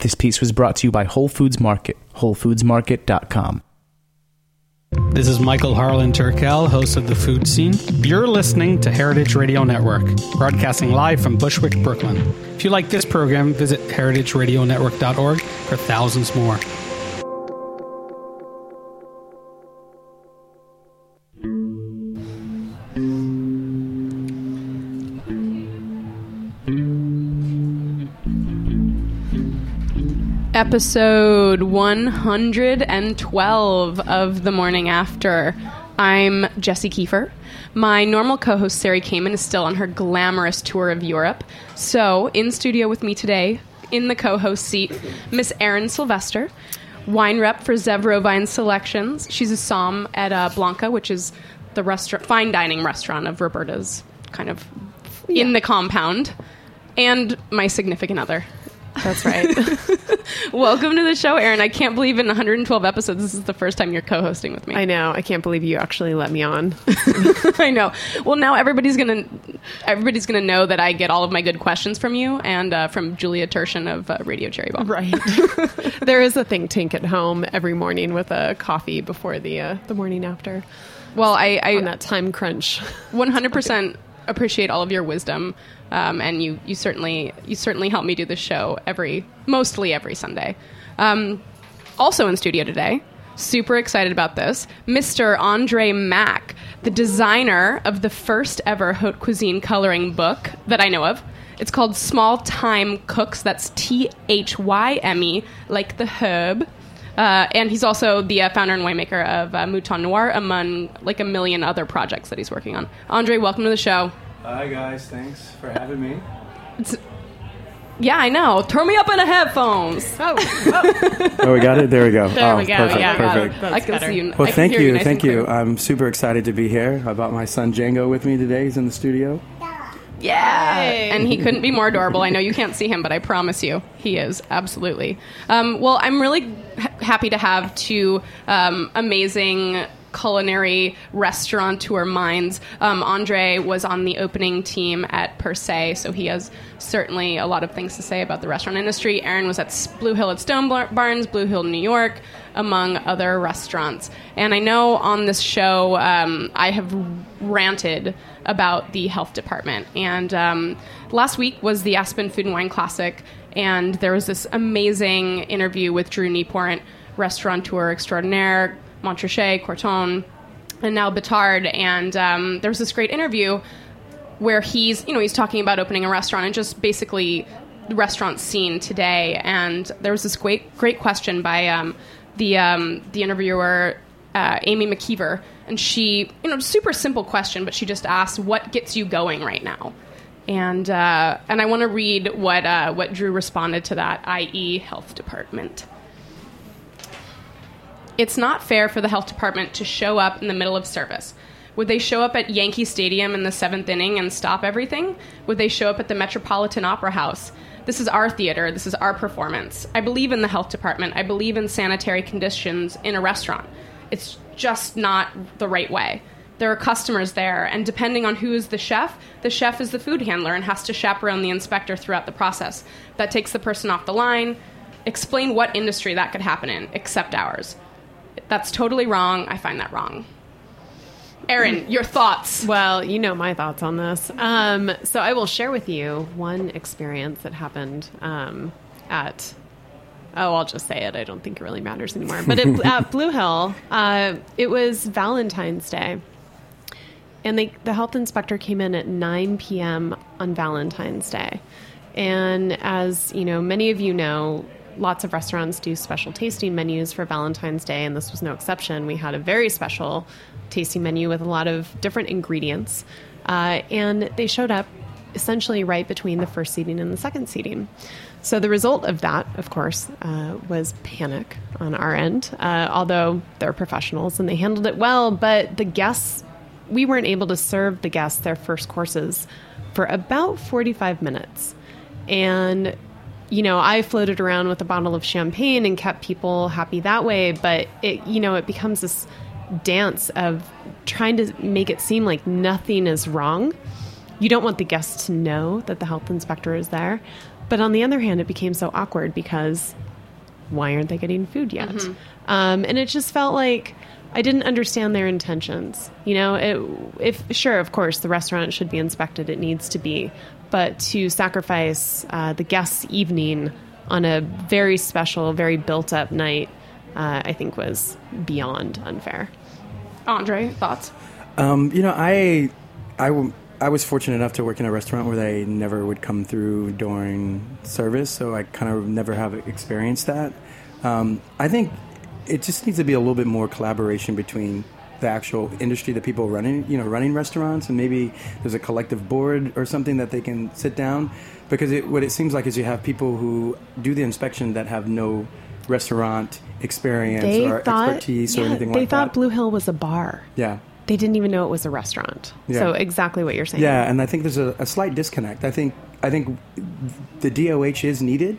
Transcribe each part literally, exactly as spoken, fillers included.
This piece was brought to you by Whole Foods Market, whole foods market dot com. This is Michael Harlan Turkel, host of The Food Scene. You're listening to Heritage Radio Network, broadcasting live from Bushwick, Brooklyn. If you like this program, visit heritage radio network dot org for thousands more. Episode one hundred twelve of The Morning After. I'm Jessie Kiefer. My normal co-host, Sari Kamen, is still on her glamorous tour of Europe. So, in studio with me today, in the co-host seat, Miss Erin Sylvester, wine rep for Zevro Vine Selections. She's a somm at uh, Blanca, which is the restaurant, fine dining restaurant of Roberta's, kind of yeah. in the compound. And my significant other. That's right. Welcome to the show, Erin. I can't believe in one hundred twelve episodes, this is the first time you're co-hosting with me. I know. I can't believe you actually let me on. I know. Well, now everybody's gonna everybody's gonna know that I get all of my good questions from you and uh, from Julia Turshen of uh, Radio Cherry Bomb. Right. There is a think tank at home every morning with a coffee before the uh, the morning after. Well, I, I on that time crunch. one hundred percent appreciate all of your wisdom. Um, and you, you certainly you certainly help me do this show every mostly every Sunday. Um, also in studio today, super excited about this, Mister Andre Mack, the designer of the first ever haute cuisine coloring book that I know of. It's called Small Time Cooks. That's T H Y M E, like the herb. Uh, and he's also the uh, founder and winemaker of uh, Mouton Noir, among like a million other projects that he's working on. Andre, welcome to the show. Hi guys, thanks for having me. It's, yeah, I know. Turn me up in the headphones. Oh, oh. oh, we got it. There we go. There oh, we go. Perfect, Yeah, perfect. That's I can better. see you. Well, I thank can hear you, nice thank and you. clear. I'm super excited to be here. I brought my son Django with me today. He's in the studio. Yeah, Yay. and he couldn't be more adorable. I know you can't see him, but I promise you, he is absolutely. Um, well, I'm really ha- happy to have two um, amazing culinary restaurateur minds. Um, Andre was on the opening team at Per Se, so he has certainly a lot of things to say about the restaurant industry. Erin was at Blue Hill at Stone Barns, Blue Hill, New York, among other restaurants. And I know on this show, um, I have ranted about the health department. And um, last week was the Aspen Food and Wine Classic, and there was this amazing interview with Drew Nieporent, restaurateur extraordinaire, Montrachet, Corton, and now Betard. And um, there was this great interview where he's, you know, he's talking about opening a restaurant and just basically the restaurant scene today. And there was this great, great question by um, the um, the interviewer, uh, Amy McKeever, and she, you know, super simple question, but she just asked, "What gets you going right now?" And uh, and I want to read what uh, what Drew responded to that, that is, health department. It's not fair for the health department to show up in the middle of service. Would they show up at Yankee Stadium in the seventh inning and stop everything? Would they show up at the Metropolitan Opera House? This is our theater. This is our performance. I believe in the health department. I believe in sanitary conditions in a restaurant. It's just not the right way. There are customers there, and depending on who is the chef, the chef is the food handler and has to chaperone the inspector throughout the process. That takes the person off the line. Explain what industry that could happen in, except ours. That's totally wrong. I find that wrong. Erin, your thoughts? Well, you know my thoughts on this. Um, so I will share with you one experience that happened um, at, oh, I'll just say it. I don't think it really matters anymore. But it, at Blue Hill, uh, it was Valentine's Day. And they, the health inspector came in at nine p.m. on Valentine's Day. And as, you know, many of you know, lots of restaurants do special tasting menus for Valentine's Day, and this was no exception. We had a very special tasting menu with a lot of different ingredients, uh, and they showed up essentially right between the first seating and the second seating. So the result of that, of course, uh, was panic on our end, uh, although they're professionals and they handled it well, but the guests, we weren't able to serve the guests their first courses for about forty-five minutes. And you know, I floated around with a bottle of champagne and kept people happy that way. But it, you know, it becomes this dance of trying to make it seem like nothing is wrong. You don't want the guests to know that the health inspector is there. But on the other hand, it became so awkward because why aren't they getting food yet? Mm-hmm. Um, and it just felt like I didn't understand their intentions. You know, it, if sure, of course, the restaurant should be inspected. It needs to be. But to sacrifice uh, the guests' evening on a very special, very built-up night, uh, I think was beyond unfair. Andre, thoughts? Um, you know, I, I, w- I was fortunate enough to work in a restaurant where they never would come through during service, so I kind of never have experienced that. Um, I think it just needs to be a little bit more collaboration between the actual industry, the people running, you know, running restaurants, and maybe there's a collective board or something that they can sit down. Because it, what it seems like is you have people who do the inspection that have no restaurant experience they or thought, expertise yeah, or anything they like that. They thought Blue Hill was a bar. Yeah. They didn't even know it was a restaurant. Yeah. So exactly what you're saying. Yeah, and I think there's a, a slight disconnect. I think I think the D O H is needed,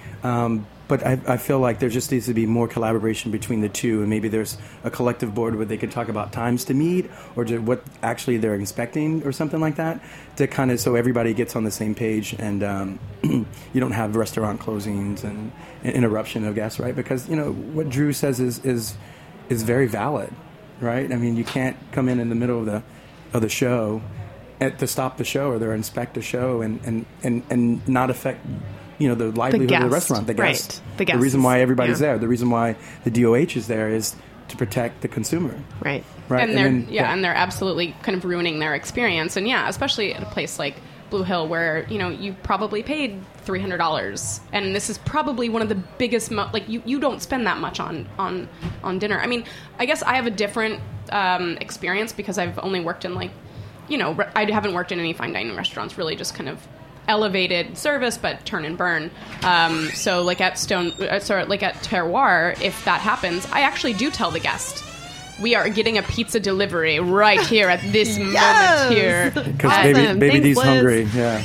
um, but I, I feel like there just needs to be more collaboration between the two, and maybe there's a collective board where they could talk about times to meet or to what actually they're inspecting or something like that, to kind of so everybody gets on the same page and um, you don't have restaurant closings and, and interruption of guests, right? Because you know what Drew says is is is very valid, right? I mean, you can't come in in the middle of the of the show at, to stop the show or to inspect the show and, and, and, and not affect you know the livelihood the of the restaurant, the guest. Right. The, guest the reason why everybody's yeah. there, the reason why the D O H is there is to protect the consumer. Right. Right. And they're then, yeah, yeah, and they're absolutely kind of ruining their experience. And yeah, especially at a place like Blue Hill where, you know, you probably paid three hundred dollars, and this is probably one of the biggest mo- like you, you don't spend that much on, on on dinner. I mean, I guess I have a different um, experience because I've only worked in like, you know, re- I haven't worked in any fine dining restaurants, really just kind of elevated service, but turn and burn. Um, so like at Stone, uh, sorry, like at Terroir, if that happens, I actually do tell the guest, we are getting a pizza delivery right here at this Yes! moment here. Because Awesome. baby, baby Thanks, D's Liz. hungry. Yeah.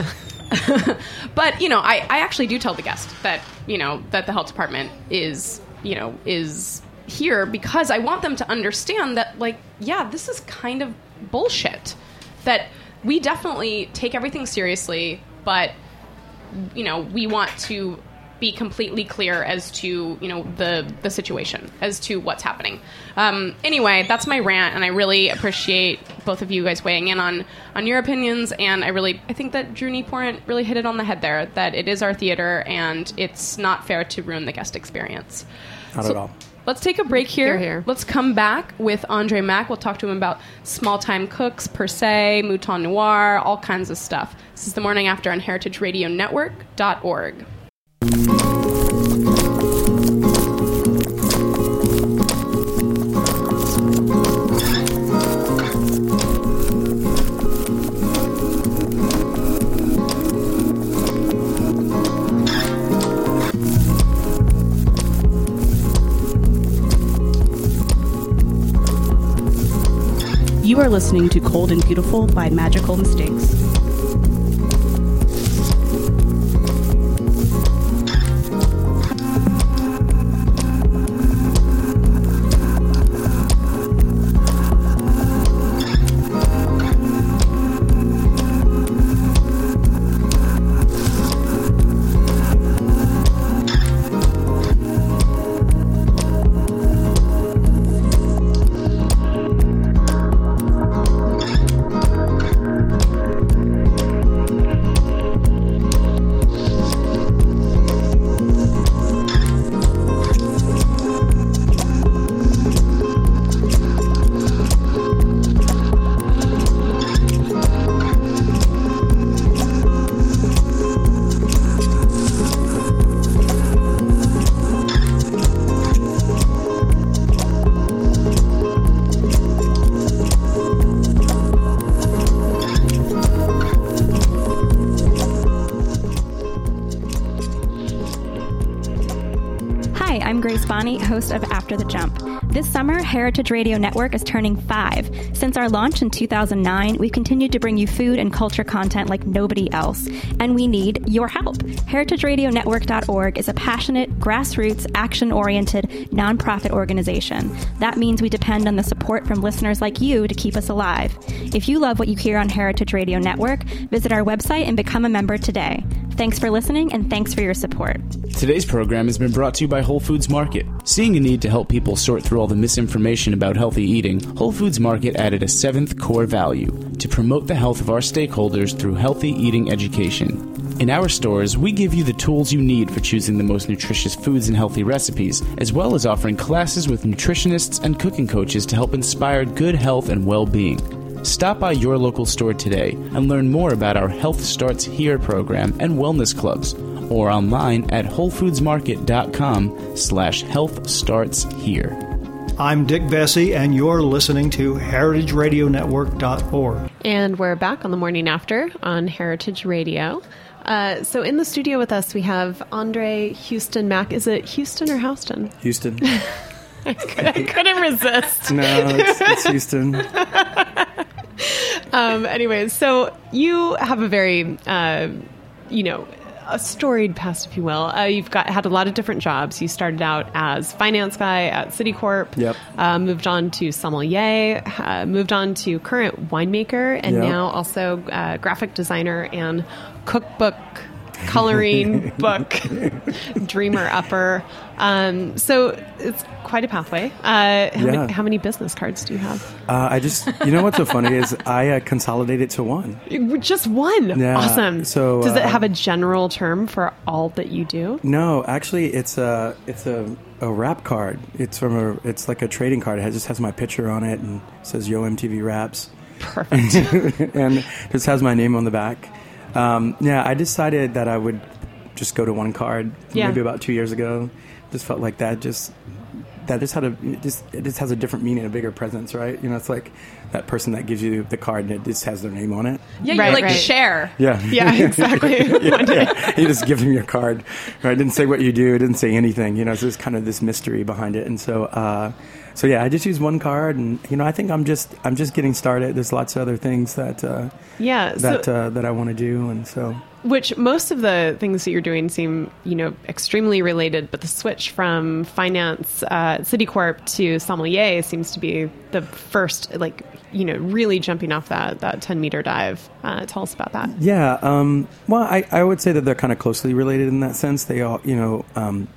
Yeah. But, you know, I, I actually do tell the guest that, you know, that the health department is, you know, is here because I want them to understand that, like, yeah, this is kind of bullshit. That we definitely take everything seriously, but, you know, we want to be completely clear as to, you know, the the situation, as to what's happening. Um, anyway, that's my rant, and I really appreciate both of you guys weighing in on, on your opinions, and I really, I think that Drew Nieporent really hit it on the head there, that it is our theater, and it's not fair to ruin the guest experience. Not So, at all. let's take a break here. Hear, hear. Let's come back with Andre Mack. We'll talk to him about small-time cooks, per se, Mouton Noir, all kinds of stuff. This is The Morning After on heritage radio network dot org. You are listening to Cold and Beautiful by Magical Mistakes. I'm Grace Bonney, host of After the Jump. This summer, Heritage Radio Network is turning five. Since our launch in two thousand nine, we've continued to bring you food and culture content like nobody else, and we need your help. heritage radio network dot org is a passionate, grassroots, action-oriented, nonprofit organization. That means we depend on the support from listeners like you to keep us alive. If you love what you hear on Heritage Radio Network, visit our website and become a member today. Thanks for listening, and thanks for your support. Today's program has been brought to you by Whole Foods Market. Seeing a need to help people sort through all the misinformation about healthy eating, Whole Foods Market added a seventh core value: to promote the health of our stakeholders through healthy eating education. In our stores, we give you the tools you need for choosing the most nutritious foods and healthy recipes, as well as offering classes with nutritionists and cooking coaches to help inspire good health and well-being. Stop by your local store today and learn more about our Health Starts Here program and wellness clubs, or online at wholefoodsmarket.com slash health starts here. I'm Dick Vesey, and you're listening to heritage radio network dot org. And we're back on the morning after on Heritage Radio. Uh, so in the studio with us, we have Andre Houston Mack. Is it Houston or Houston? Houston. I, could, I couldn't resist. No, it's, it's Houston. um, anyways, so you have a very, uh, you know, a storied past, if you will. Uh, you've got had a lot of different jobs. You started out as finance guy at Citicorp. Yep. Uh, moved on to sommelier. Uh, moved on to current winemaker, and Yep. now also uh, graphic designer and cookbook, coloring book, dreamer upper. Um, so it's quite a pathway. Uh, how, Yeah. many, how many business cards do you have? Uh, I just, you know what's so funny is I uh, consolidated to one. Just one. Yeah. Awesome. So, does it uh, have a general term for all that you do? No, actually, it's a it's a, a wrap card. It's from a it's like a trading card. It has, just has my picture on it and says Yo M T V Wraps. Perfect. And just has my name on the back. Um, yeah, I decided that I would just go to one card Yeah. maybe about two years ago. Just felt like that just that just had a it just it just has a different meaning, a bigger presence, right? You know, it's like that person that gives you the card and it just has their name on it. Yeah, you Right, like right. share. Yeah. Yeah, exactly. yeah, yeah. You just give them your card. Right? Didn't say what you do. Didn't say anything. You know, it's just kind of this mystery behind it. And so, uh, so yeah, I just use one card, and you know, I think I'm just I'm just getting started. There's lots of other things that uh, Yeah. that So, uh, that I want to do, and so which most of the things that you're doing seem, you know, extremely related, but the switch from finance, uh, Citicorp to sommelier seems to be the first, like, you know, really jumping off that that ten meter dive. Uh, tell us about that. yeah. Um, well, I, I would say that they're kind of closely related in that sense. They all, you know. Um,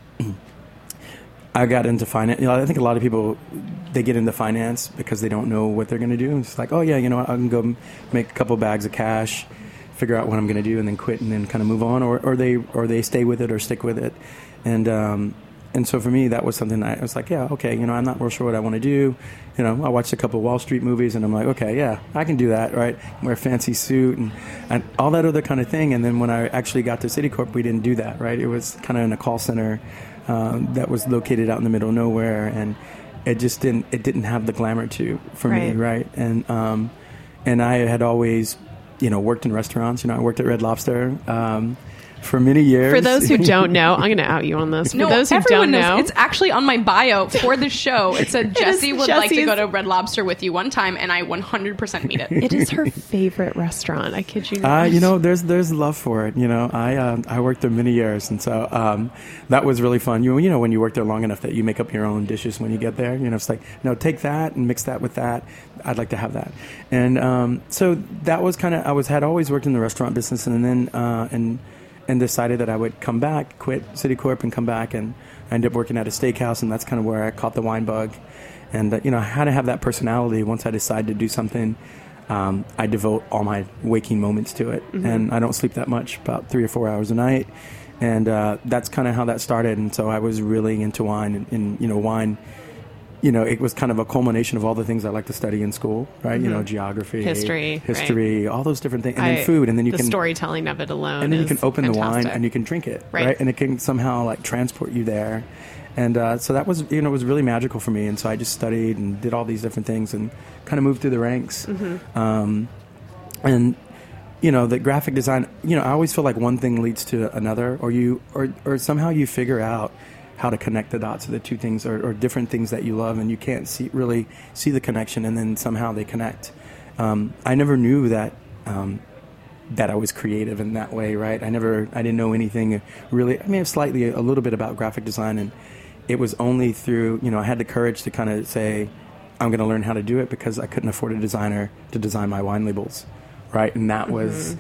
I got into finance. You know, I think a lot of people, they get into finance because they don't know what they're going to do. It's like, oh yeah, you know, I can go make a couple bags of cash, figure out what I'm going to do, and then quit, and then kind of move on, or, or they or they stay with it or stick with it. And um, and so for me, that was something I was like, yeah, okay, you know, I'm not real sure what I want to do. You know, I watched a couple Wall Street movies, and I'm like, okay, yeah, I can do that, right? Wear a fancy suit and, and all that other kind of thing. And then when I actually got to Citicorp, we didn't do that, right? It was kind of in a call center um, that was located out in the middle of nowhere, and it just didn't it didn't have the glamour to for Right. me, right? And um, and I had always, you know, worked in restaurants. You know, I worked at Red Lobster um, for many years. For those who don't know, I'm going to out you on this. For No, those who everyone don't knows. know, It's actually on my bio for the show. It said Jessie would like to Jessie's- go to Red Lobster with you one time, and I one hundred percent mean it. it is her favorite restaurant. I kid you Uh, not. you know, there's there's love for it. You know, I uh, I worked there many years, and so um, that was really fun. You you know, when you work there long enough that you make up your own dishes when you get there. You know, it's like, no, take that and mix that with that. I'd like to have that, and um, so that was kind of I was had always worked in the restaurant business, and then uh, and and decided that I would come back, quit Citicorp, and come back, and I ended up working at a steakhouse, and that's kind of where I caught the wine bug, and uh, you know, I had to have that personality. Once I decided to do something, Um, I devote all my waking moments to it, Mm-hmm. and I don't sleep that much, about three or four hours a night, and uh, that's kind of how that started. And so I was really into wine, and, and you know, wine, you know, it was kind of a culmination of all the things I like to study in school, right? You know, geography, History, history, all those different things, and I- then food, and then you the can storytelling of it alone. and then you is can open the wine fantastic. and you can drink it, Right. right? And it can somehow like transport you there. And uh, so that was, you know, it was really magical for me. And so I just studied and did all these different things and kind of moved through the ranks. Mm-hmm. Um, and you know, the graphic design, you know, I always feel like one thing leads to another, or you, or or somehow you figure out how to connect the dots of the two things, or, or different things that you love, and you can't see really see the connection, and then somehow they connect. Um, I never knew that. Um, that I was creative in that way, right? I never, I didn't know anything really. I mean, slightly, a little bit about graphic design, and it was only through, you know, I had the courage to kind of say, I'm going to learn how to do it, because I couldn't afford a designer to design my wine labels, right? And that was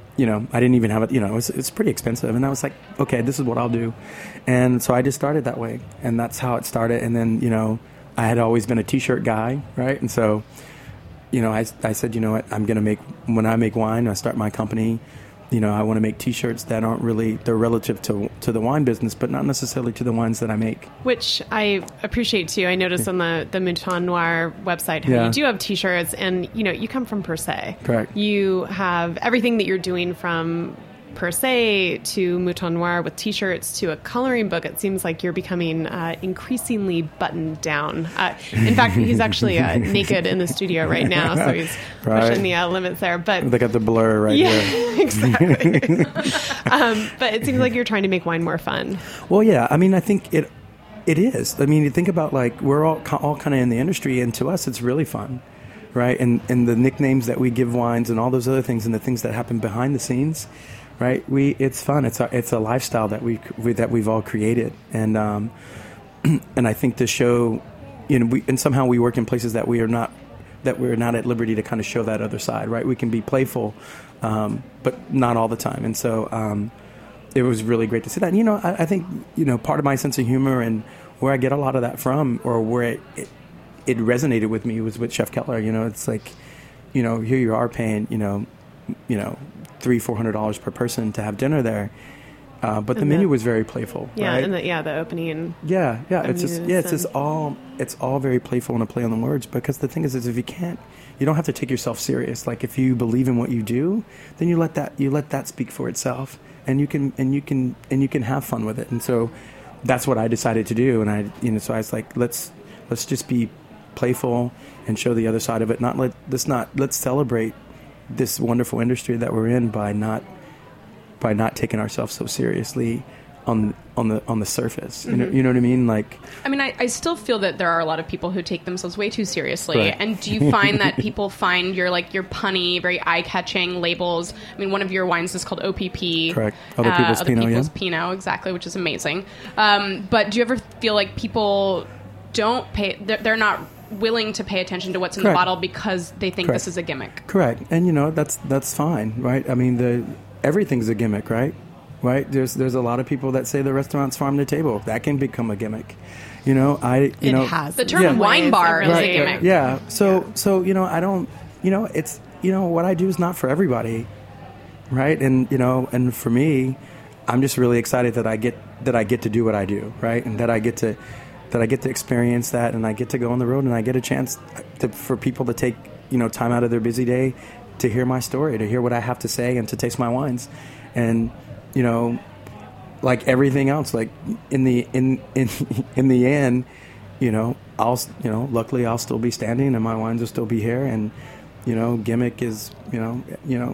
you know, I didn't even have it, you know, it was, it's pretty expensive. And I was like, okay, this is what I'll do. And so I just started that way. And that's how it started. And then, you know, I had always been a T-shirt guy, right? And so, you know, I, I said, you know what, I'm going to make, when I make wine, I start my company, you know, I want to make T-shirts that aren't really, they're relative to to the wine business, but not necessarily to the wines that I make. Which I appreciate too. I noticed on the, the Mouton Noir website how Yeah. you do have T-shirts, and, you know, you come from Per Se. Correct. You have everything that you're doing from Per Se to Mouton Noir with T-shirts to a coloring book. It seems like you're becoming uh, increasingly buttoned down. Uh, in fact, he's actually uh, naked in the studio right now, so he's Right. pushing the uh, limits there. But They got the blur right yeah, there. exactly. um, but it seems like you're trying to make wine more fun. Well, yeah, I mean, I think it it is. I mean, you think about, like, we're all all kind of in the industry, and to us, it's really fun, right? And and the nicknames that we give wines, and all those other things, and the things that happen behind the scenes, right? We it's fun. It's a it's a lifestyle that we, we that we've all created, and um, and I think the show, you know, we and somehow we work in places that we are not that we're not at liberty to kind of show that other side, right? We can be playful, um, but not all the time, and so. Um, It was really great to see that. And, you know, I, I think, you know, part of my sense of humor and where I get a lot of that from, or where it, it, it resonated with me, was with Chef Keller. You know, it's like, you know, here you are paying, you know, you know, three, four hundred dollars per person to have dinner there, uh, but the, And menu the- was very playful. Yeah, right? and the, yeah, the opening. Yeah, yeah, it's just amused yeah, it's just and- all it's all very playful and a play on the words. Because the thing is, is if you can't, you don't have to take yourself serious. Like, if you believe in what you do, then you let that you let that speak for itself, and you can and you can and you can have fun with it. And so that's what I decided to do. And I, you know, so I was like, let's let's just be playful and show the other side of it. Not let let's not let's celebrate this wonderful industry that we're in by not by not taking ourselves so seriously on on the on the surface. You know, you know what I mean? Like, I mean, I, I still feel that there are a lot of people who take themselves way too seriously. Right. And do you find that people find your like your punny, very eye-catching labels? I mean, one of your wines is called O P P. Correct. Other People's Other Pinot, People's yeah. Pinot, exactly, which is amazing. Um, but do you ever feel like people don't pay? They're, they're not willing to pay attention to what's in Correct. the bottle because they think Correct. this is a gimmick? correct. And you know, that's that's fine, right? I mean, the everything's a gimmick, right? Right? There's there's a lot of people that say the restaurant's farm to table. That can become a gimmick. You know, I you It know has. The term Yeah. wine bar is a Right. gimmick. Yeah. So so you know, I don't. You know, it's you know what I do is not for everybody, right? And you know, and for me, I'm just really excited that I get that I get to do what I do, right? And that I get to that I get to experience that, and I get to go on the road, and I get a chance to, for people to take you know time out of their busy day to hear my story, to hear what I have to say, and to taste my wines, and you know. Like everything else, like in the in in in the end, you know, I'll you know, luckily I'll still be standing, and my wines will still be here, and you know, gimmick is you know, you know,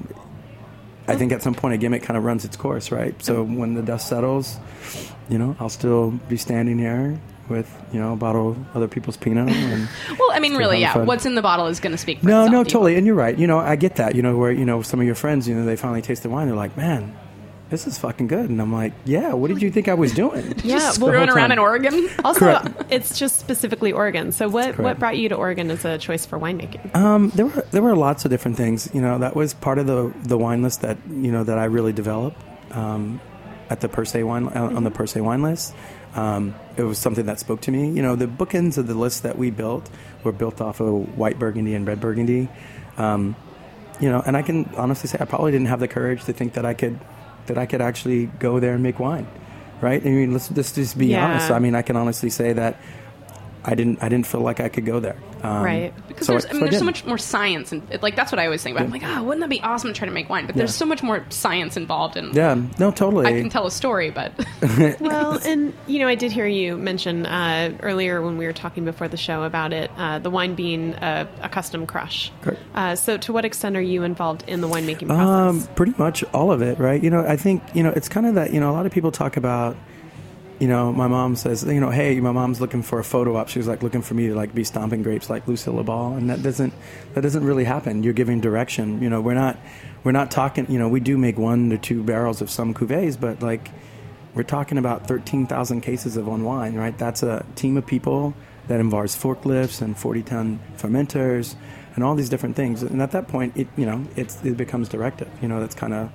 I think at some point a gimmick kind of runs its course, right? So when the dust settles, you know, I'll still be standing here with you know a bottle of other people's Pinot. And Well, I mean, still really, having yeah. fun. What's in the bottle is going to speak for No, itself. no, Do you totally, and you're right. You know, I get that. You know, where you know some of your friends, you know, they finally taste the wine, they're like, man. This is fucking good. And I'm like, yeah, what did you think I was doing? Yeah, Just well, screwing whole around time. in Oregon? Also, Correct. it's just specifically Oregon. So what, what Correct. brought you to Oregon as a choice for winemaking? Um, there were there were lots of different things. You know, that was part of the the wine list that you know that I really developed um, at the Per Se wine uh, on the Per Se wine list. Um, it was something that spoke to me. You know, the bookends of the list that we built were built off of white Burgundy and red Burgundy. Um, you know, and I can honestly say I probably didn't have the courage to think that I could that I could actually go there and make wine, right? I mean, let's, let's just be Yeah. honest. I mean, I can honestly say that I didn't I didn't feel like I could go there. Um, Right. Because so there's, I- I mean, so I there's so didn't. much more science, and like that's what I always think about. I'm like, oh, wouldn't that be awesome to try to make wine? But there's Yeah. so much more science involved, and Yeah, no, totally. I can tell a story, but Well, and you know, I did hear you mention uh, earlier when we were talking before the show about it, uh, the wine being a, a custom crush. Correct. Uh, so, to what extent are you involved in the winemaking Um, process? pretty much all of it, right? You know, I think, you know, it's kind of that, you know, a lot of people talk about, you know, my mom says, you know, hey, my mom's looking for a photo op. She was like looking for me to like be stomping grapes like Lucille Ball. And that doesn't, that doesn't really happen. You're giving direction. You know, we're not, we're not talking, you know, we do make one to two barrels of some cuvées, but like we're talking about thirteen thousand cases of one wine, right? That's a team of people that involves forklifts and forty ton fermenters and all these different things. And at that point, it, you know, it's, it becomes directive. You know, that's kind of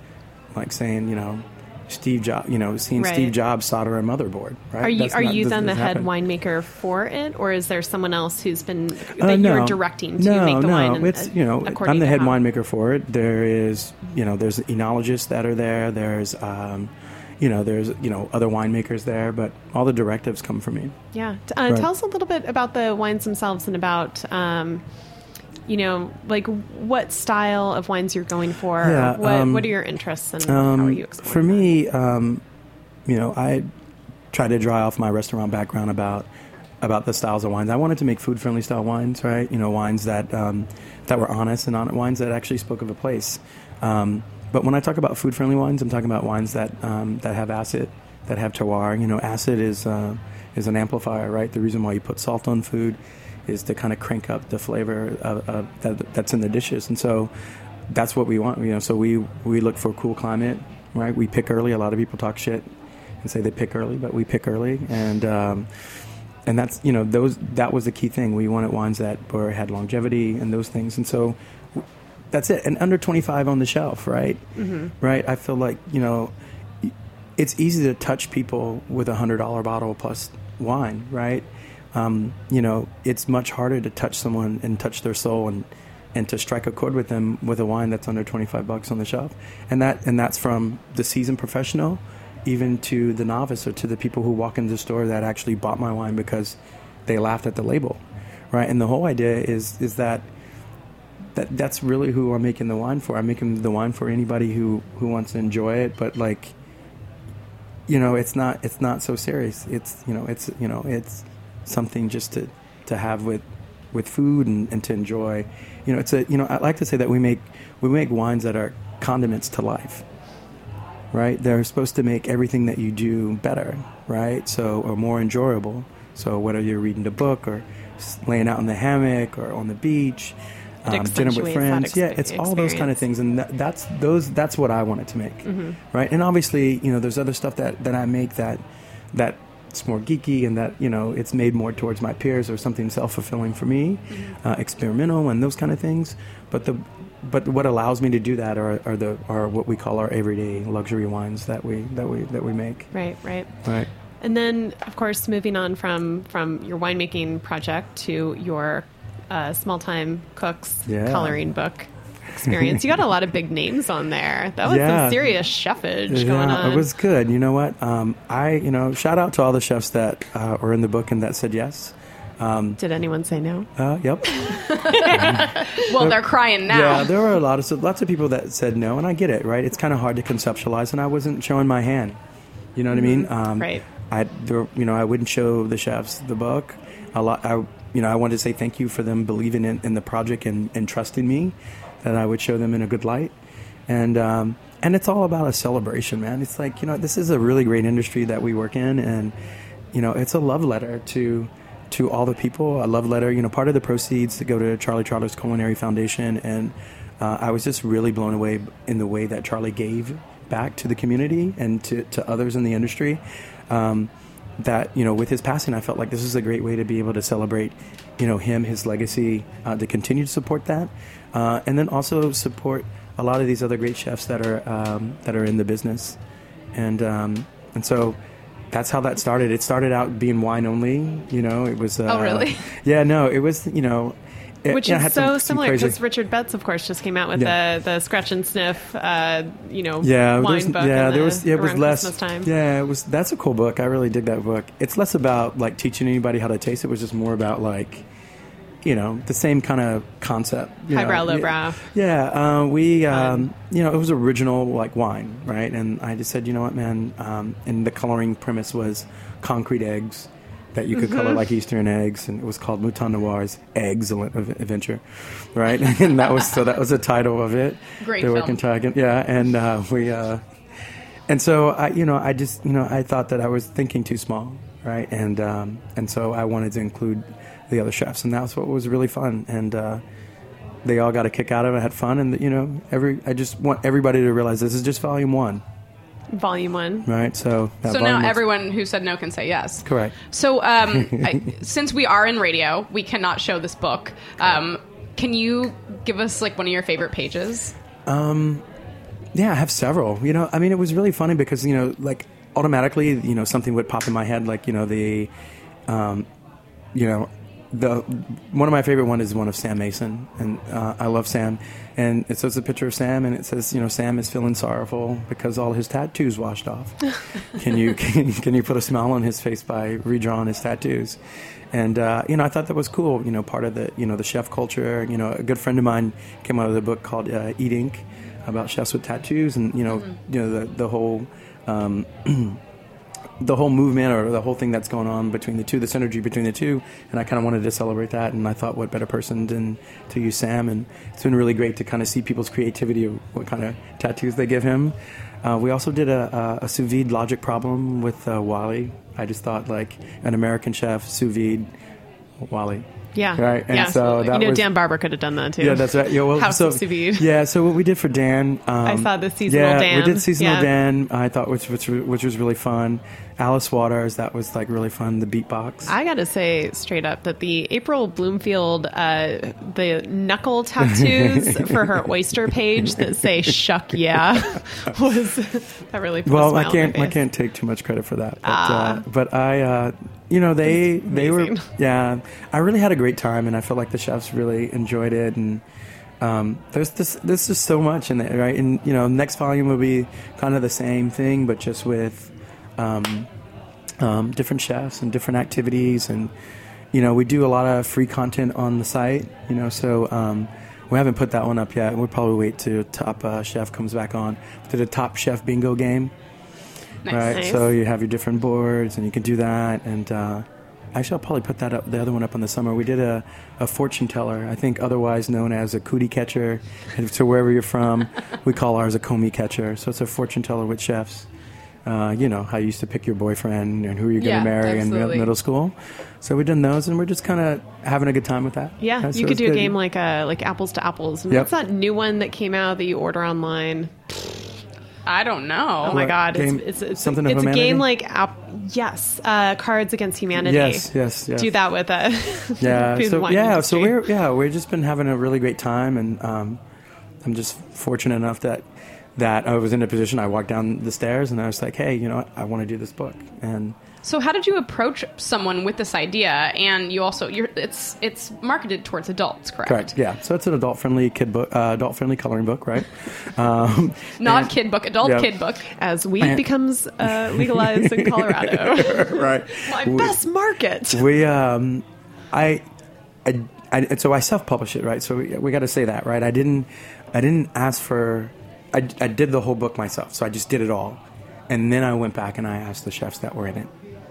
like saying, you know, Steve Jobs, you know, seeing Right. Steve Jobs solder a motherboard. Right? Are you That's are not- you doesn't- then the doesn't head happen. winemaker for it, or is there someone else who's been that Uh, you're no. directing to no, make the no. wine? and- It's you know, according I'm the to head how- winemaker for it. There is, you know, there's enologists that are there. There's, um, you know, there's you know other winemakers there, but all the directives come from me. Yeah. T- Uh, Right. Tell us a little bit about the wines themselves and about, um, you know, like what style of wines you're going for. Yeah, what um, What are your interests and Um, how are you exploring for that? me, um, you know, I try to draw off my restaurant background about about the styles of wines. I wanted to make food friendly style wines, right? You know, wines that um, that were honest and on wines that actually spoke of a place. Um, but when I talk about food friendly wines, I'm talking about wines that um, that have acid, that have terroir. You know, acid is uh, is an amplifier, right? The reason why you put salt on food is to kind of crank up the flavor of, of that, that's in the dishes, and so that's what we want. You know, so we we look for cool climate, right? We pick early. A lot of people talk shit and say they pick early, but we pick early, and um, and that's you know those that was the key thing. We wanted wines that were had longevity and those things, and so that's it. And under twenty-five on the shelf, right? Mm-hmm. Right. I feel like you know it's easy to touch people with a hundred dollar bottle plus wine, right? Um, you know, it's much harder to touch someone and touch their soul and, and to strike a chord with them with a wine that's under twenty-five bucks on the shelf. And that and that's from the seasoned professional even to the novice or to the people who walk into the store that actually bought my wine because they laughed at the label, right? And the whole idea is is that that that's really who I'm making the wine for. I'm making the wine for anybody who, who wants to enjoy it, but like, you know, it's not it's not so serious. It's you know, it's you know, it's something just to, to have with with food and, and to enjoy. You know, it's a you know, I like to say that we make we make wines that are condiments to life. Right? They're supposed to make everything that you do better, right? So or more enjoyable. So whether you're reading a book or laying out in the hammock or on the beach, um, dinner with accentuates friends, that yeah, expe- it's all those kind of experience. things, and that, that's those that's what I wanted to make, Mm-hmm. right? And obviously, you know, there's other stuff that, that I make that that it's more geeky and that you know it's made more towards my peers or something self-fulfilling for me, Mm-hmm. uh, experimental and those kind of things. But the but what allows me to do that are, are the are what we call our everyday luxury wines that we that we that we make. Right, right. Right. And then, of course, moving on from, from your winemaking project to your uh, small-time cooks Yeah. coloring book experience. You got a lot of big names on there. That was Yeah. some serious chefage Yeah, going on. it was good. You know what? Um, I you know shout out to all the chefs that uh, were in the book and that said yes. Um, Did anyone say no? uh, yep. Well, they're crying now. Yeah, there were a lot of so lots of people that said no, and I get it. Right? It's kind of hard to conceptualize, and I wasn't showing my hand. You know what I mean? Um, Right. I there, you know I wouldn't show the chefs the book. A lot. I you know I wanted to say thank you for them believing in, in the project and, and trusting me that I would show them in a good light. And um, and it's all about a celebration, man. It's like you know this is a really great industry that we work in, and you know it's a love letter to to all the people. A love letter. You know, part of the proceeds to go to Charlie Trotter's Culinary Foundation, and uh, I was just really blown away in the way that Charlie gave back to the community and to, to others in the industry. Um, that you know, with his passing, I felt like this is a great way to be able to celebrate, you know, him, his legacy, uh, to continue to support that, uh, and then also support a lot of these other great chefs that are um, that are in the business, and um, and so that's how that started. It started out being wine only, you know. It was. Uh, Oh, really? Yeah, no, it was. You know. It, Which yeah, it is had so some- some similar crazy- because Richard Betts, of course, just came out with Yeah. the, the scratch and sniff, uh, you know, yeah, wine there's- book. yeah, in there the- was. Yeah, it was around less. Christmas time. Yeah, it was. That's a cool book. I really dig that book. It's less about like teaching anybody how to taste. It was just more about like, you know, the same kind of concept. you know. Highbrow, Yeah. lowbrow. Yeah, uh, we, um, you know, it was original like wine, right? And I just said, you know what, man. Um, and the coloring premise was concrete eggs that you could Mm-hmm. color like Eastern eggs, and it was called Mouton Noir's Excellent Adventure, right? And that was so that was the title of it. Great They film. were Kentucky, yeah, and uh, we, uh, and so I, you know, I just, you know, I thought that I was thinking too small, right? And um, and so I wanted to include the other chefs, and that's what was really fun, and uh, they all got a kick out of it, had fun, and you know, every I just want everybody to realize this is just volume one, Volume one. right? So that So now volume was- everyone who said no can say yes. correct. So, um, I, since we are in radio, we cannot show this book. Um, can you give us like one of your favorite pages? Yeah, I have several. You know, I mean, it was really funny because, you know, like automatically, you know, something would pop in my head, like, you know, the, um, you know, the one of my favorite one is one of Sam Mason, and uh, I love Sam. And it says a picture of Sam, and it says, you know, Sam is feeling sorrowful because all his tattoos washed off. Can you can, can you put a smile on his face by redrawing his tattoos? And uh, you know, I thought that was cool. You know, part of the you know the chef culture. You know, a good friend of mine came out with a book called uh, Eat Ink about chefs with tattoos, and you know, mm-hmm. you know the the whole. Um, the whole movement or the whole thing that's going on between the two, the synergy between the two, and I kind of wanted to celebrate that, and I thought what better person than to use Sam, and it's been really great to kind of see people's creativity of what kind of tattoos they give him. Uh, we also did a, a, a sous vide logic problem with uh, Wally. I just thought like an American chef, sous vide, Wally. Yeah. Right. And yeah. so that you know, was, Dan Barber could have done that too. Yeah, that's right. Yeah, well, House so, of Sous Vide. Yeah. So what we did for Dan, um, I saw the seasonal yeah, Dan. we did seasonal yeah. Dan. I thought which which which was really fun. Alice Waters, that was like really fun. The beatbox. I got to say straight up that the April Bloomfield, uh, the knuckle tattoos for her oyster page that say "shuck yeah" was that really. Put Well, a I smile on can't my I face. can't take too much credit for that. But, Ah. uh, but I, uh, you know, they they were yeah. I really had a great time, and I feel like the chefs really enjoyed it, and. Um, there's this, there's just so much in it, right? And, you know, next volume will be kind of the same thing, but just with um, um, different chefs and different activities. And, you know, we do a lot of free content on the site, you know, so um, we haven't put that one up yet. We'll probably wait till Top uh, Chef comes back on. To the Top Chef bingo game, Nice. right? Nice. So you have your different boards, and you can do that. And uh, actually, I'll probably put that up, the other one up in the summer. We did a, a fortune teller, I think otherwise known as a cootie catcher. And so wherever you're from, we call ours a comey catcher. So it's a fortune teller with chefs. Uh, you know, how you used to pick your boyfriend and who you're going to Yeah, marry in absolutely. mid- middle school. So we've done those, and we're just kind of having a good time with that. Yeah, Right, so you could it's do good. a game like uh, like apples to apples. And Yep. what's that new one that came out that you order online? I don't know. Oh my What God! game? It's it's, it's, Something of it's a Humanity? game like app, yes, uh, Cards Against Humanity. Yes, yes, yes. Do that with a Yeah, food and so wine yeah, industry. so we're yeah we've just been having a really great time, and um, I'm just fortunate enough that that I was in a position. I walked down the stairs and I was like, hey, you know what? I want to do this book. And So how did you approach someone with this idea? And you also, you're, it's it's marketed towards adults, correct? correct, yeah. So it's an adult friendly kid book, uh, adult friendly coloring book, right? Um, Not and- kid book, adult yeah. kid book. As weed becomes uh, legalized in Colorado. right. My We- best market. We, um, I, I, I, so I self-publish it, right? So we, we got to say that, right? I didn't, I didn't ask for, I, I did the whole book myself, so I just did it all, and then I went back and I asked the chefs that were in it,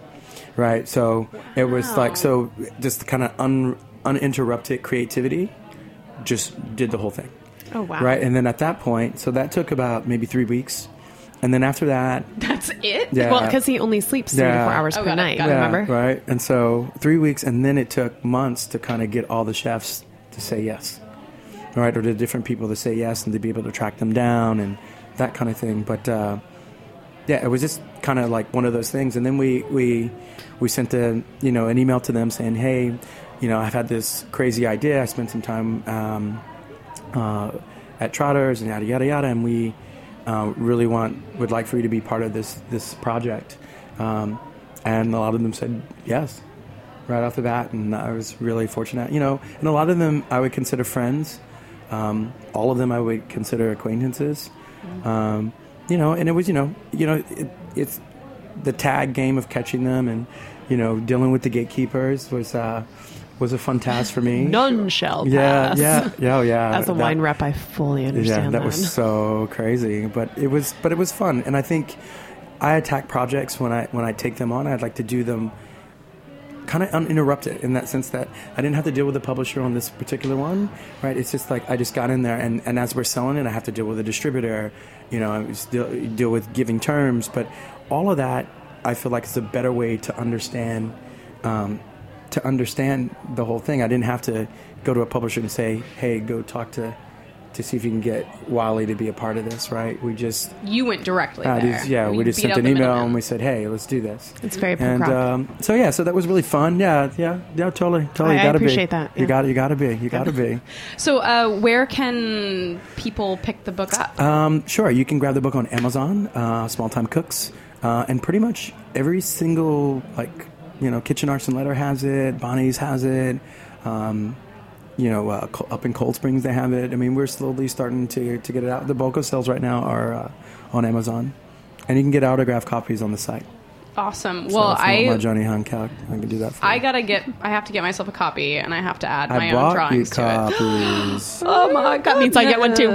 right? So it was Wow. like, so just kind of un, uninterrupted creativity, just did the whole thing, Oh wow! right? And then at that point, so that took about maybe three weeks, and then after that, That's it? yeah, Well, because he only sleeps three to Yeah. four hours Oh, per got it, night. got it. Remember? right? And so three weeks, and then it took months to kind of get all the chefs to say yes, right? Or the different people to say yes, and to be able to track them down and that kind of thing. But uh, yeah, it was just kind of like one of those things. And then we we we sent a you know an email to them saying, hey, you know, I've had this crazy idea. I spent some time um, uh, at Trotters and yada yada yada, and we. Uh, really want would like for you to be part of this this project, um, and a lot of them said yes right off the bat, and I was really fortunate, you know. And a lot of them I would consider friends, um, all of them I would consider acquaintances, um, you know. And it was you know you know it, it's the tag game of catching them, and you know dealing with the gatekeepers was uh, was a fun task for me. None shall Yeah, pass. yeah, yeah, oh, yeah. As a That- wine rep, I fully understand yeah, that, that. was so crazy, but it was, but it was fun, and I think I attack projects when I when I take them on. I'd like to do them kind of uninterrupted in that sense that I didn't have to deal with the publisher on this particular one, right? It's just like I just got in there, and, and as we're selling it, I have to deal with a distributor, you know, I still deal with giving terms, but all of that I feel like is a better way to understand. Um, to understand the whole thing. I didn't have to go to a publisher and say, hey, go talk to to see if you can get Wally to be a part of this, right? We just You went directly uh, there. these- yeah, You we just beat sent out an the email middleman. and we said, hey, let's do this. It's very And practical. um, so yeah, so that was really fun. Yeah, yeah, yeah, totally, totally. I- I gotta appreciate be. that, You yeah. got, you got to be. You got to be. So, uh, where can people pick the book up? Um, sure, you can grab the book on Amazon, uh, Small Time Cooks, uh, and pretty much every single like you know Kitchen Arts and Letter has it. Bonnie's has it. Um, you know, uh, Co- up in Cold Springs they have it. I mean, we're slowly starting to to get it out. The bulk of sales right now are uh, on Amazon, and you can get autographed copies on the site. Awesome. So Well, if you want my I Johnny Hunt calc, I can do that for you. I gotta get. I have to get myself a copy, and I have to add I my own bought you drawings to it. copies. Oh my god, means I get one too.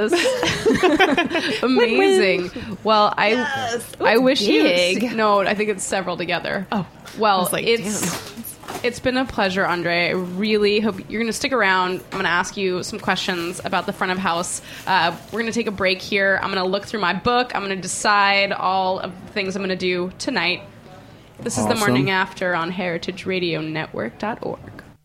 Amazing. Well, I I wish big. you. No, I think it's several together. Oh, well, was like, it's it's been a pleasure, Andre. I really hope you're going to stick around. I'm going to ask you some questions about the front of house. Uh, we're going to take a break here. I'm going to look through my book. I'm going to decide all of the things I'm going to do tonight. This is the Awesome. morning after on heritage radio network dot org.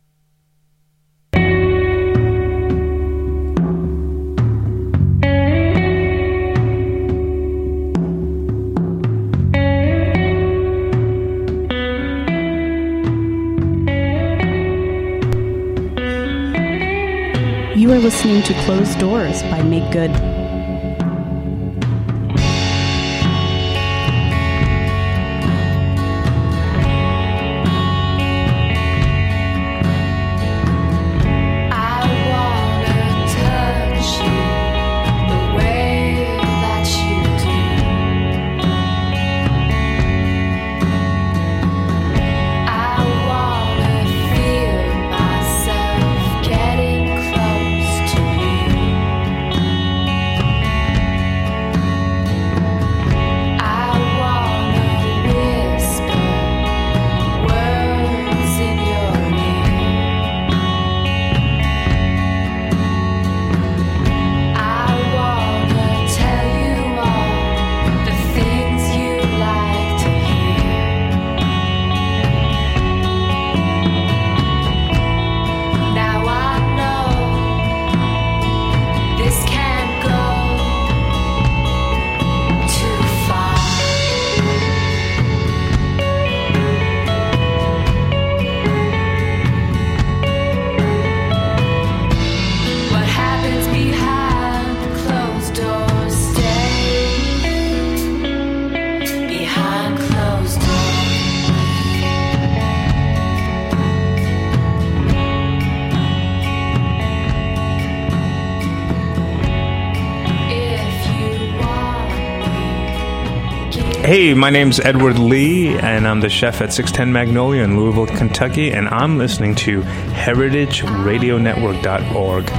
You are listening to Closed Doors by Make Good. Hey, my name's Edward Lee, and I'm the chef at six ten Magnolia in Louisville, Kentucky, and I'm listening to heritage radio network dot org.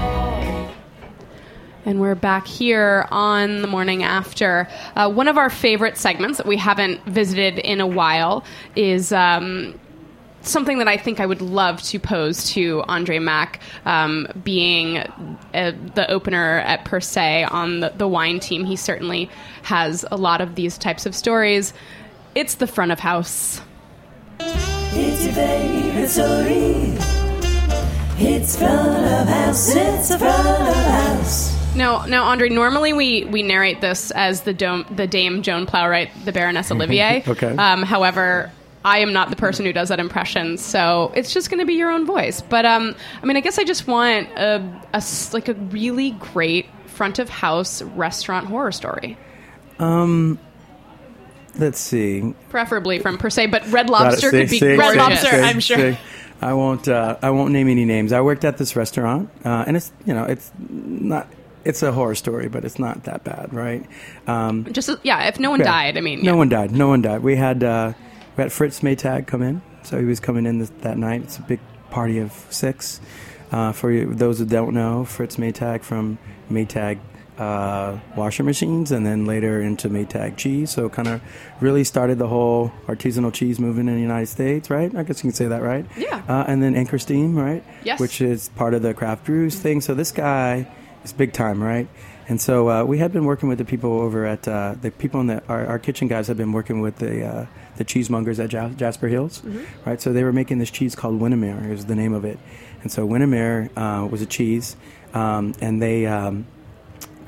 And we're back here on the morning after. Uh, one of our favorite segments that we haven't visited in a while is um, something that I think I would love to pose to Andre Mack, um, being uh, the opener at Per Se on the, the wine team. He certainly has a lot of these types of stories. It's the front of house. It's your favorite story. It's front of house. It's the front of house. Now, now, Andre. Normally, we, we narrate this as the dome, the Dame Joan Plowright, the Baroness Olivier. Okay. Um, however, I am not the person who does that impression, so it's just going to be your own voice. But um, I mean, I guess I just want a, a s- like a really great front of house restaurant horror story, Um, let's see. preferably from Per Se. But Red Got it. Lobster See, could be see, gorgeous. see, Lobster, see, I'm sure. see. I won't. Uh, I won't name any names. I worked at this restaurant, uh, and it's you know it's not. It's a horror story, but it's not that bad, right? Um, Just yeah, if no one yeah. died, I mean, no yeah. one died. No one died. We had uh, we had Fritz Maytag come in, so he was coming in this, that night. It's a big party of six. Uh, for you, those who don't know, Fritz Maytag from Maytag uh, washer machines, and then later into Maytag cheese. So kind of really started the whole artisanal cheese movement in the United States, right? I guess you can say that, right? Yeah. Uh, and then Anchor Steam, right? Yes. Which is part of the craft brews thing. So this guy is big time, right? And so uh, we had been working with the people over at uh, the people in the our, our kitchen guys have been working with the uh, the cheesemongers at ja- Jasper Hills, Mm-hmm. right? So they were making this cheese called Winnemere, is the name of it. And so Winnemere uh, was a cheese, um, and they um,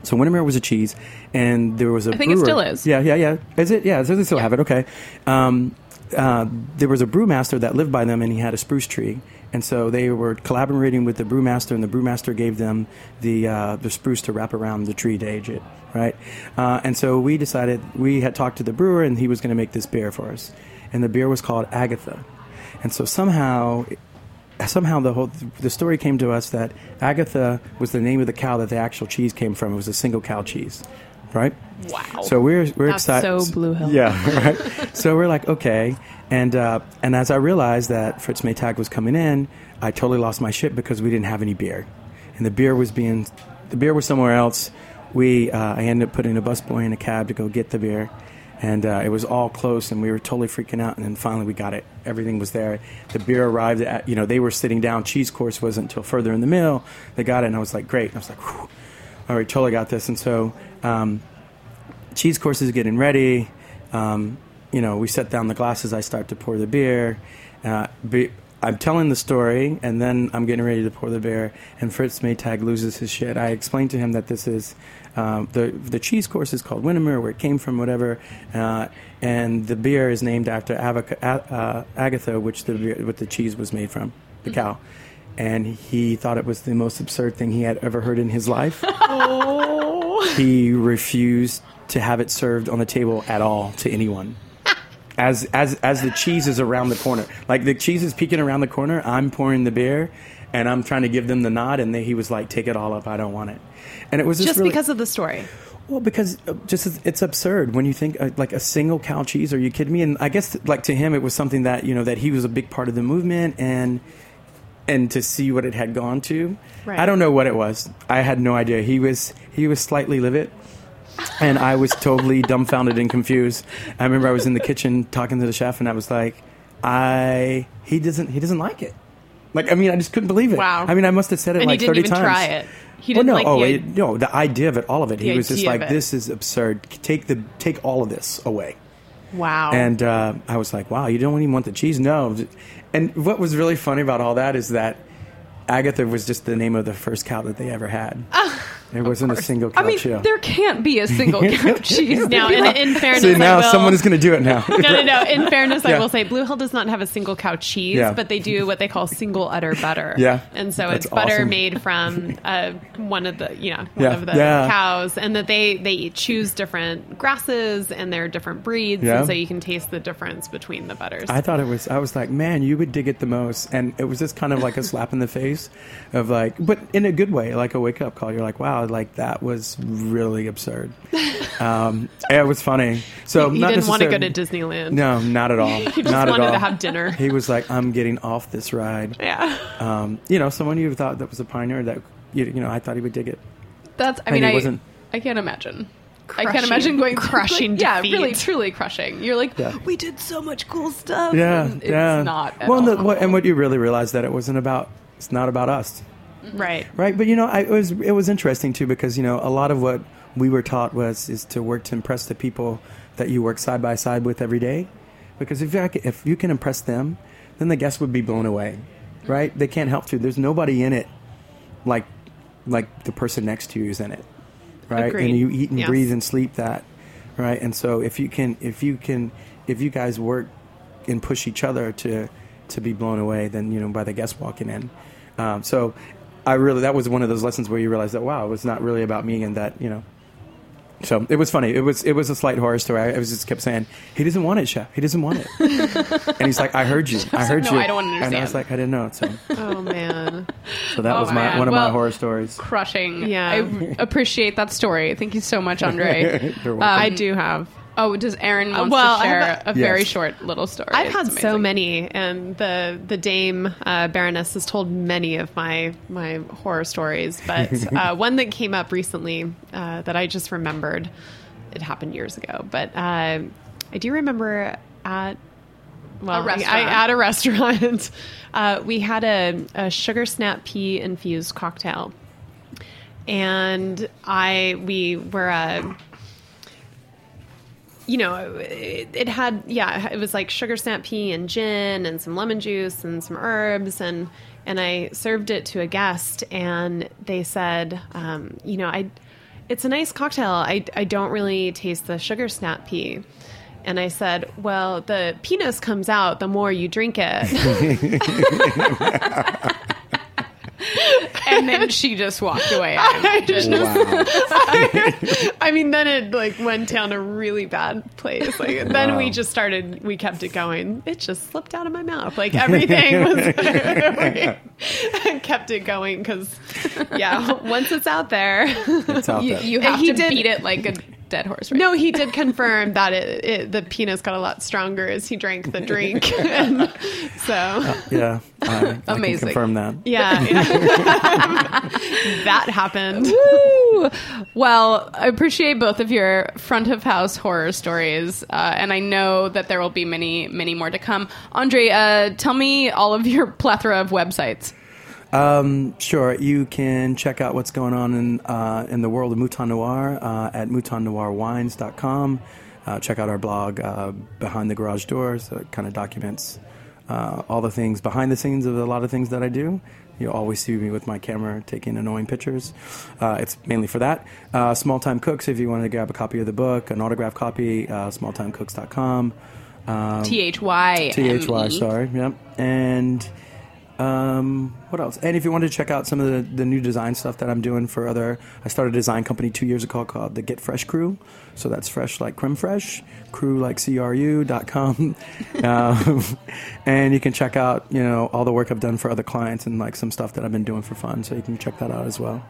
So Windermere was a cheese, and there was a I think it brewer. still is. Yeah, yeah, yeah. Is it? Yeah, they still Yeah. have it. Okay. Um, uh, there was a brewmaster that lived by them, and he had a spruce tree. And so they were collaborating with the brewmaster, and the brewmaster gave them the uh, the spruce to wrap around the tree to age it, right? Uh, and so we decided, we had talked to the brewer, and he was going to make this beer for us. And the beer was called Agatha. And so somehow... Somehow the whole the story came to us that Agatha was the name of the cow that the actual cheese came from. It was a single cow cheese, right? Wow. So we're we're That's excited. so Blue Hill. Yeah, right. So we're like, okay, and uh, and as I realized that Fritz Maytag was coming in, I totally lost my shit because we didn't have any beer, and the beer was being the beer was somewhere else. We uh, I ended up putting a busboy in a cab to go get the beer. And uh, it was all close, and we were totally freaking out. And then finally, we got it. Everything was there. The beer arrived at, you know, they were sitting down. Cheese course wasn't until further in the mill. They got it, and I was like, great. And I was like, whew, all right, totally got this. And so, um, cheese course is getting ready. Um, you know, we set down the glasses. I start to pour the beer. Uh, be, I'm telling the story, and then I'm getting ready to pour the beer. And Fritz Maytag loses his shit. I explained to him that this is. Um, the the cheese course is called Windermere, where it came from, whatever, uh, and the beer is named after Ava- uh, Agatha, which the beer, what the cheese was made from, the cow. And he thought it was the most absurd thing he had ever heard in his life. Oh. He refused to have it served on the table at all to anyone. As as as the cheese is around the corner, like the cheese is peeking around the corner, I'm pouring the beer, and I'm trying to give them the nod, and they, he was like, "Take it all up, I don't want it." And it was just, Just really, because of the story. well, because uh, just as- it's absurd when you think uh, like a single cow cheese. Are you kidding me? And I guess like to him, it was something that you know that he was a big part of the movement, and and to see what it had gone to, Right. I don't know what it was. I had no idea. He was he was slightly livid. And I was totally dumbfounded and confused. I remember I was in the kitchen talking to the chef, and I was like, "I he doesn't he doesn't like it." Like, I mean, I just couldn't believe it. Wow. I mean, I must have said it And like he didn't thirty even times. try it. He Well, didn't no, like oh, the, it, no, the idea of it, all of it. the He was just idea like, of it. "This is absurd. Take the take all of this away." Wow. And uh, I was like, "Wow, you don't even want the cheese?" No. And what was really funny about all that is that Agatha was just the name of the first cow that they ever had. There wasn't a single cow I mean, chill. there can't be a single cow cheese. Now, in, in fairness, See, now I will, someone is going to do it now. no, no, no. In fairness, I Yeah. will say Blue Hill does not have a single cow cheese, Yeah. but they do what they call single udder butter. Yeah. And so That's it's butter awesome. made from uh, one of the, you know, one Yeah. of the Yeah. cows, and that they they choose different grasses and they're different breeds, Yeah. and so you can taste the difference between the butters. I thought it was, I was like, man, you would dig it the most. And it was just kind of like a slap in the face of like, but in a good way, like a wake up call. You're like, wow, like that was really absurd. Um, it was funny. So he not didn't want to go necessarily- to Disneyland. No, not at all. He just not wanted at all. to have dinner. He was like, I'm getting off this ride. Yeah. Um, you know, someone you thought that was a pioneer that, you, you know, I thought he would dig it. That's. I And mean, he I. wasn't- I can't imagine. I Crushing- can't imagine going crushing like, yeah, defeat. really, truly crushing. You're like, Yeah. we did so much cool stuff. Yeah, and it's yeah. not. At well, and, all. the, what, and what you really realize that it wasn't about, it's not about us. Right. Right, but you know, I, it was it was interesting too because you know a lot of what we were taught was is to work to impress the people that you work side by side with every day, because if you, if you can impress them, then the guests would be blown away, right? They can't help to. There's nobody in it like like the person next to you is in it, right? Agreed. And you eat and Yes. breathe and sleep that, right? And so if you can if you can if you guys work and push each other to to be blown away, then you know by the guests walking in. Um, so. I really, that was one of those lessons where you realize that, wow, it was not really about me and that, you know. So it was funny. It was it was a slight horror story. I, I was just kept saying, he doesn't want it, chef. He doesn't want it. And he's like, I heard you. I heard no, you. I don't And I understand. was like, I didn't know it. So, Oh, man. so that Oh, was my man. one of Well, my horror stories. Crushing. Yeah. I appreciate that story. Thank you so much, Andre. You're welcome. I do have. Oh, does Aaron want well, to I share have a very Yes. short little story? I've It's had so amazing. many, and the the dame uh, Baroness has told many of my my horror stories. But uh, one that came up recently uh, that I just remembered, it happened years ago. But uh, I do remember at well, A restaurant. I, at a restaurant, uh, we had a, a sugar snap pea infused cocktail, and I we were. Uh, you know, it, it had, yeah, it was like sugar snap pea and gin and some lemon juice and some herbs. And, and I served it to a guest and they said, um, you know, I, it's a nice cocktail. I, I don't really taste the sugar snap pea. And I said, well, the penis comes out the more you drink it. And then she just walked away. I, just, Wow. I, I mean, then it like went down a really bad place. Like then Wow. we just started, we kept it going. It just slipped out of my mouth. Like everything was, we kept it going because, yeah, once it's out there, It's out you, there. you have He to did- beat it like a dead horse. Right? no, he did confirm that it, it the penis got a lot stronger as he drank the drink. And so, Yeah, I, I Amazing. can confirm that. yeah, yeah. that happened. Woo! Well, I appreciate both of your front of house horror stories, uh, and I know that there will be many, many more to come. Andre, uh, tell me all of your plethora of websites. Um, sure. You can check out what's going on in uh, in the world of Mouton Noir uh, at mouton noir wines dot com. Uh, check out our blog, uh, Behind the Garage Doors. So it kind of documents uh, all the things behind the scenes of a lot of things that I do. You always see me with my camera taking annoying pictures. Uh, it's mainly for that. Uh, Small Time Cooks, if you want to grab a copy of the book, an autographed copy, uh, small time cooks dot com. Um, T H Y. T H Y, sorry. Yep. And um, what else? And if you want to check out some of the, the new design stuff that I'm doing for other, I started a design company two years ago called the Get Fresh Crew. So that's fresh like creme fresh, crew like C R U dot com. um, and you can check out, you know, all the work I've done for other clients and like some stuff that I've been doing for fun. So you can check that out as well.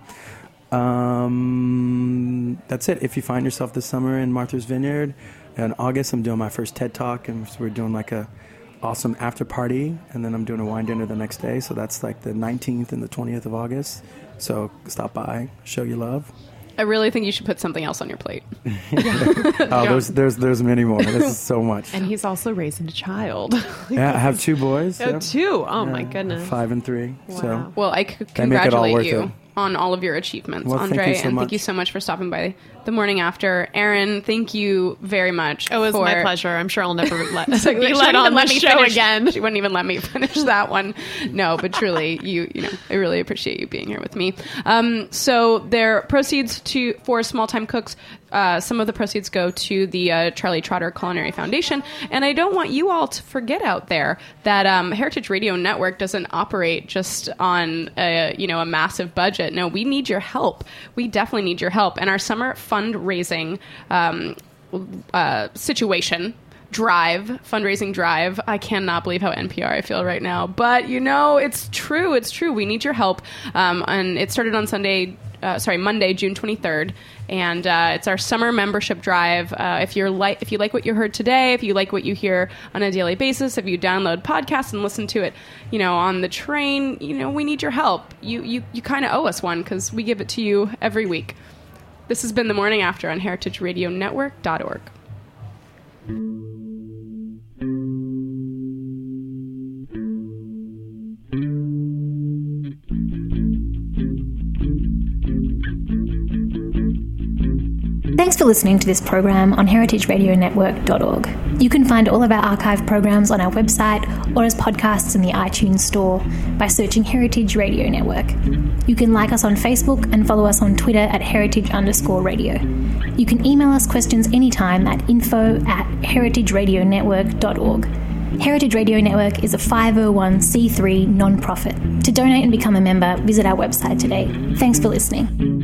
Um, that's it. If you find yourself this summer in Martha's Vineyard, in August, I'm doing my first TED Talk, and so we're doing like a awesome after party, and then I'm doing a wine dinner the next day. So that's like the nineteenth and the twentieth of August. So stop by, show your love. I really think you should put something else on your plate. Oh, there's there's there's many more. This is so much. And he's also raising a child. Yeah, I have two boys. Oh, yep. two. Oh, my Yeah, goodness. Five and three. So Wow. Well, I c- They make it all congratulate worth you it. on all of your achievements, Well, thank Andre, you so and much. thank you so much for stopping by the morning after. Aaron, thank you very much. It was for- my pleasure. I'm sure I'll never let, She be wouldn't let even on let the me show finish- again. She wouldn't even let me finish that one. No, but truly, you you know, I really appreciate you being here with me. Um, so there proceeds to for Small Time Cooks. Uh, some of the proceeds go to the uh, Charlie Trotter Culinary Foundation, and I don't want you all to forget out there that um, Heritage Radio Network doesn't operate just on a, you know a massive budget. No, we need your help. We definitely need your help, and our summer fundraising um, uh, situation. Drive, fundraising drive. I cannot believe how N P R I feel right now. But, you know, it's true. It's true. We need your help. Um, and it started on Sunday, uh, sorry, Monday, June twenty-third. And uh, it's our summer membership drive. Uh, if you're like, if you like what you heard today, if you like what you hear on a daily basis, if you download podcasts and listen to it, you know, on the train, you know, we need your help. You, you, you kind of owe us one because we give it to you every week. This has been The Morning After on heritage radio network dot org. Thanks for listening to this program on heritage radio network dot org. You can find all of our archive programs on our website or as podcasts in the iTunes store by searching Heritage Radio Network. You can like us on Facebook and follow us on Twitter at heritage underscore radio. You can email us questions anytime at info at heritage radio network dot org. Heritage Radio Network is a five oh one c three non-profit. To donate and become a member, visit our website today. Thanks for listening.